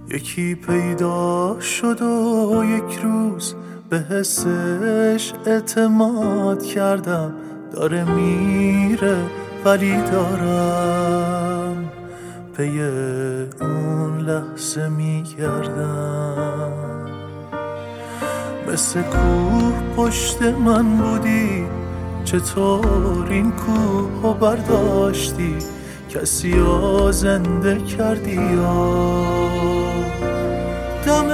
یکی پیدا شد و یک روز به حسش اعتماد کردم. داره میره ولی دارم پی اون لحظه میگردم. مثل کوه پشت من بودی، چطور این کوه برداشتی؟ کسی رو زنده کردی یا دم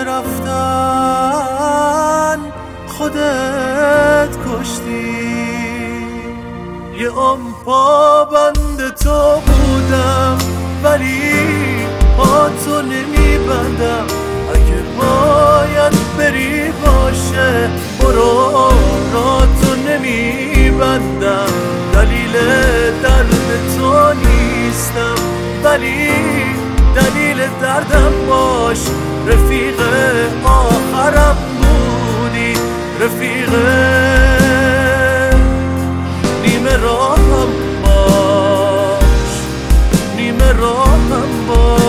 رفتن خودت کشتی؟ یه پابند تو بودم ولی پا تو نمیبندم. اگه باید بری باشه برو، را تو نمیبندم. دلیل درد تو نیستم ولی دلیل دردم باش. رفیق آخرم بودی، رفیق نیمه راهم باش، نیمه راهم باش.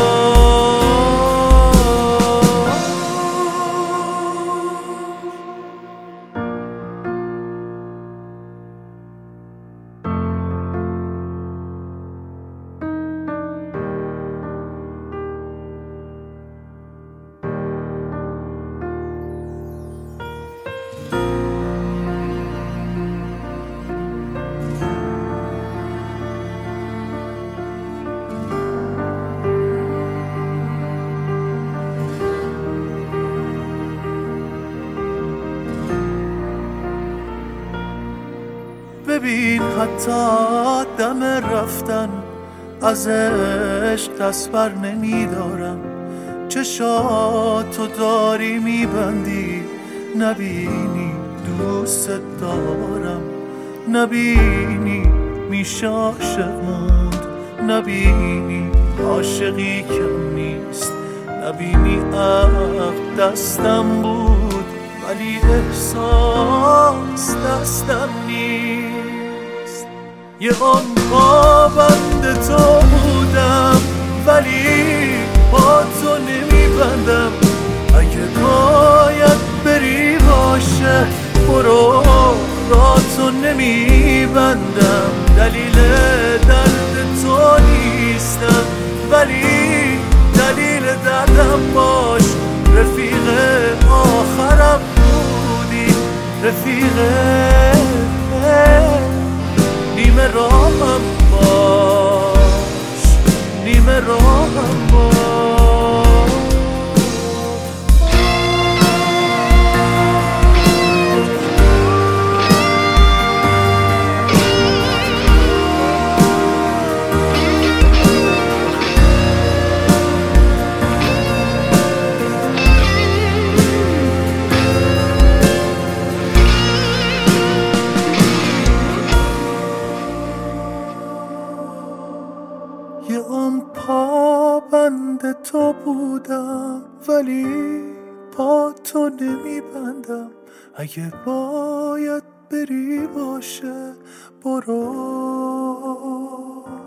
ببین حتی دم رفتن از عشق دست بر نمیدارم. چشاتو داری میبندی، نبینی دوست دارم، نبینی میشه عاشق موند، نبینی عاشقی کم نیست، نبینی عقل دستم بود ولی احساس دستم نیست. یه پابند تو بودم ولی با تو نمیبندم. اگه باید بری باشه برو، را تو نمیبندم. دلیل درد تو نیستم ولی دلیل دردم باش. رفیق آخرم بودی، رفیق نیمه راهم باش، نیمه راهم باش. یه پابند تو بودم ولی پا تو نمیبندم. اگه باید بری باشه برو.